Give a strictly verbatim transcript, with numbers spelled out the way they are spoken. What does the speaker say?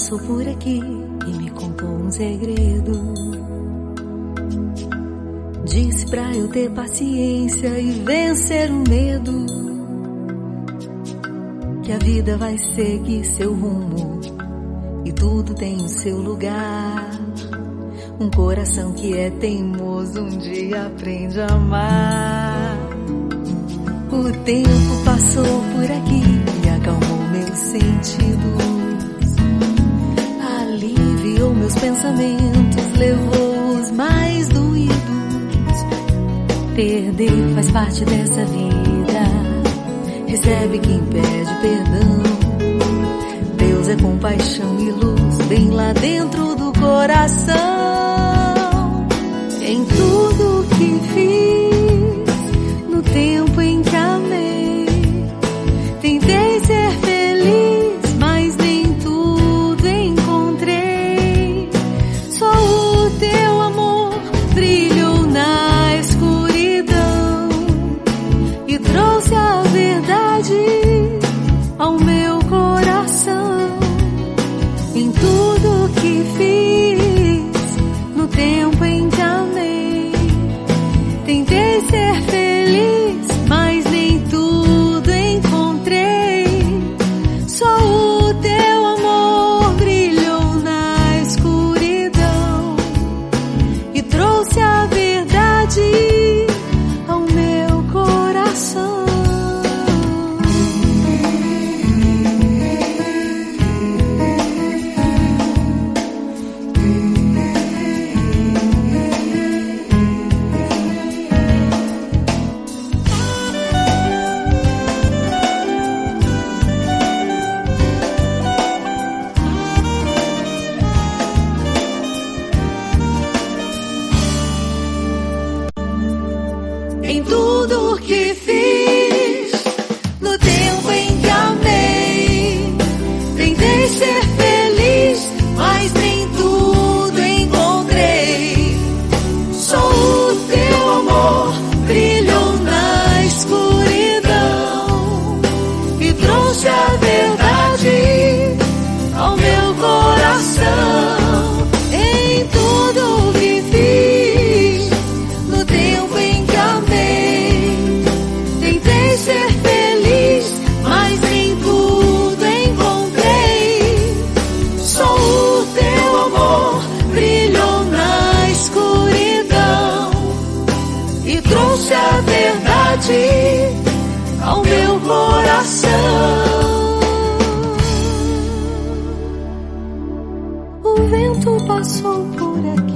passou por aqui e me contou um segredo. Disse pra eu ter paciência e vencer o medo, que a vida vai seguir seu rumo e tudo tem o seu lugar. Um coração que é teimoso um dia aprende a amar. O tempo passou por aqui e acalmou meus sentidos, aliviou meus pensamentos, levou os mais doídos. Perder faz parte dessa vida, recebe quem pede perdão. Deus é compaixão e luz, bem lá dentro do coração. Em tudo que fiz, no tempo em que amei, tentei ser feliz, mas nem tudo encontrei. Só o teu amor brilhou na escuridão e trouxe a verdade ao meu coração. Em tudo que fiz, no tempo em que amei, tentei ser feliz, mas nem tudo encontrei. Só o teu amor brilhou na escuridão e trouxe a verdade ao meu coração. Em tudo que fiz, no tempo em que amei, tentei ser feliz, mas nem tudo encontrei. Só o teu amor brilhou na escuridão e trouxe a verdade ao meu coração. Em tudo que fiz, no tempo em que amei, tentei ser feliz, mas nem tudo encontrei. Só o teu amor brilhou na escuridão e trouxe a verdade ao meu coração. O vento passou por aqui